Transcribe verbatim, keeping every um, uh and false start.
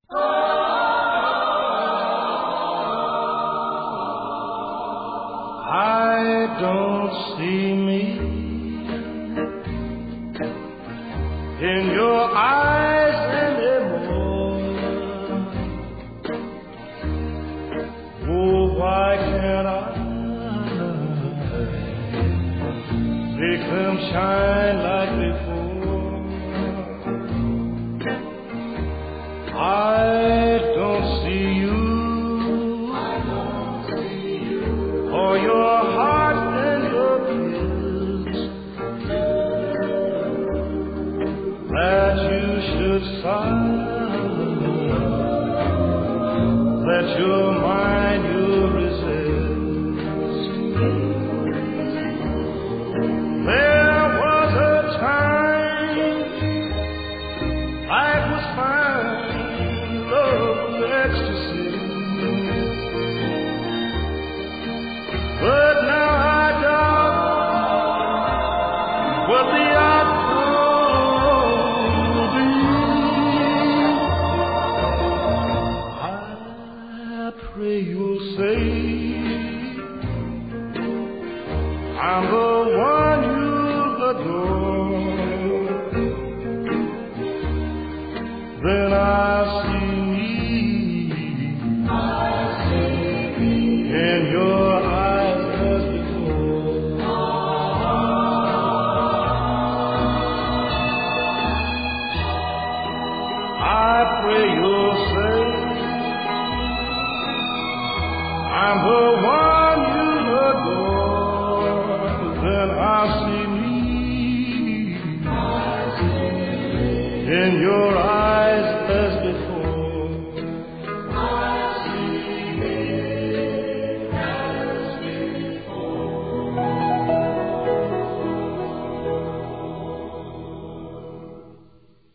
I don't see me in your eyes anymore. Oh, why can't I make them shine like before? I don't see you, or your heart and your kiss, that you should sigh, that your mind you resist. There was a time life was fine, love was ecstasy. But now I doubt what the outcome will be. I pray you'll say I'm the one you adore. Then I see me in your eyes as before. I pray you'll say I'm the one